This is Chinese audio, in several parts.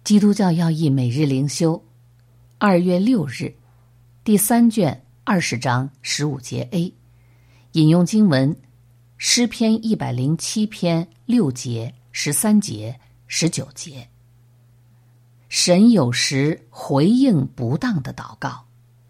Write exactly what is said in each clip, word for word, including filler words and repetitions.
基督教要义每日灵修，二月六日，第三卷二十章十五节 A， 引用经文诗篇一百零七篇六节、十三节、十九节。神有时回应不当的祷告。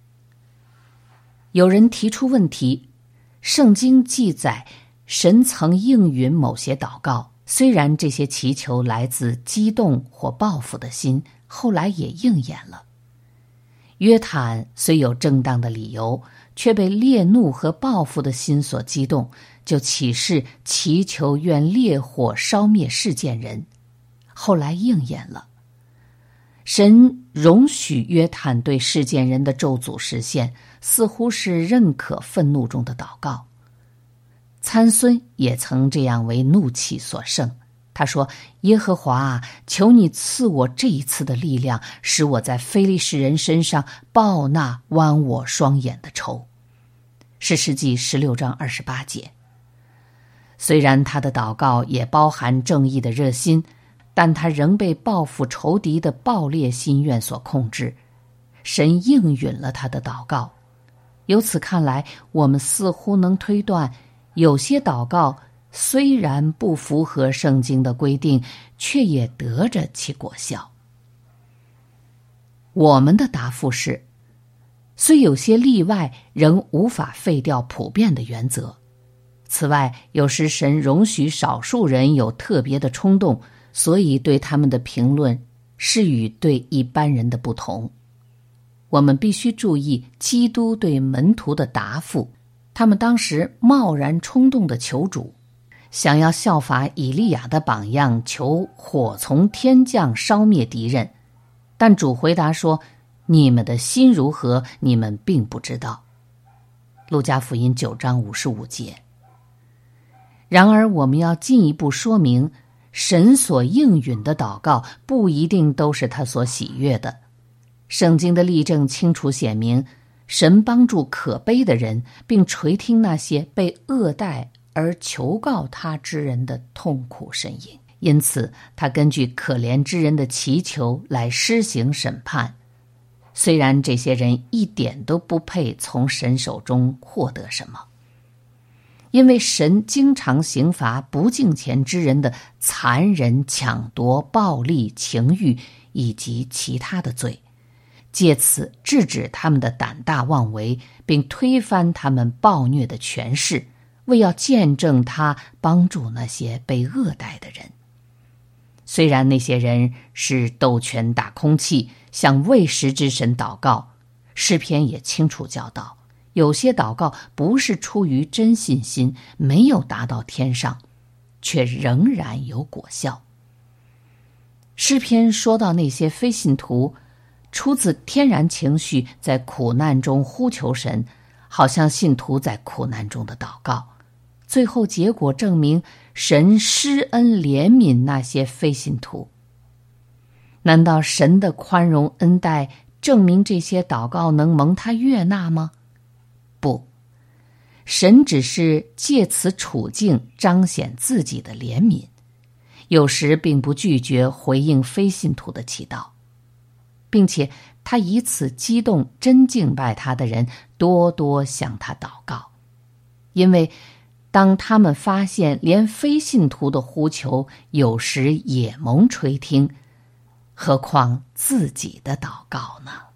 有人提出问题，圣经记载神曾应允某些祷告，虽然这些祈求来自激动或报复的心，后来也应验了。约坦虽有正当的理由，却被烈怒和报复的心所激动，就起誓祈求愿烈火烧灭世间人，后来应验了。神容许约坦对世间人的咒诅实现，似乎是认可愤怒中的祷告。参孙也曾这样为怒气所胜，他说：耶和华啊，求你赐我这一次的力量，使我在非利士人身上报那剜我双眼的仇。士师记十六章二十八节。虽然他的祷告也包含正义的热心，但他仍被报复仇敌的暴烈心愿所控制。神应允了他的祷告。由此看来，我们似乎能推断，有些祷告虽然不符合圣经的规定，却也得着其果效。我们的答复是，虽有些例外，仍无法废掉普遍的原则。此外，有时神容许少数人有特别的冲动，所以对他们的评论是与对一般人的不同。我们必须注意基督对门徒的答复，他们当时贸然冲动的求主，想要效法以利亚的榜样，求火从天降烧灭敌人。但主回答说：你们的心如何，你们并不知道。路加福音九章五十五节。然而我们要进一步说明，神所应允的祷告不一定都是他所喜悦的。圣经的例证清楚显明，神帮助可悲的人，并垂听那些被恶待而求告他之人的痛苦呻吟。因此，他根据可怜之人的祈求来施行审判。虽然这些人一点都不配从神手中获得什么，因为神经常刑罚不敬虔之人的残忍、抢夺、暴力、情欲以及其他的罪，借此制止他们的胆大妄为，并推翻他们暴虐的权势，为要见证他帮助那些被恶待的人。虽然那些人是斗拳打空气，向未识之神祷告，诗篇也清楚教导，有些祷告不是出于真信心，没有达到天上，却仍然有果效。诗篇说到那些非信徒出自天然情绪，在苦难中呼求神，好像信徒在苦难中的祷告，最后结果证明神施恩怜悯那些非信徒。难道神的宽容恩待证明这些祷告能蒙他悦纳吗？不，神只是借此处境彰显自己的怜悯，有时并不拒绝回应非信徒的祈祷，并且他以此激动真敬拜他的人多多向他祷告。因为当他们发现连非信徒的呼求有时也蒙垂听，何况自己的祷告呢？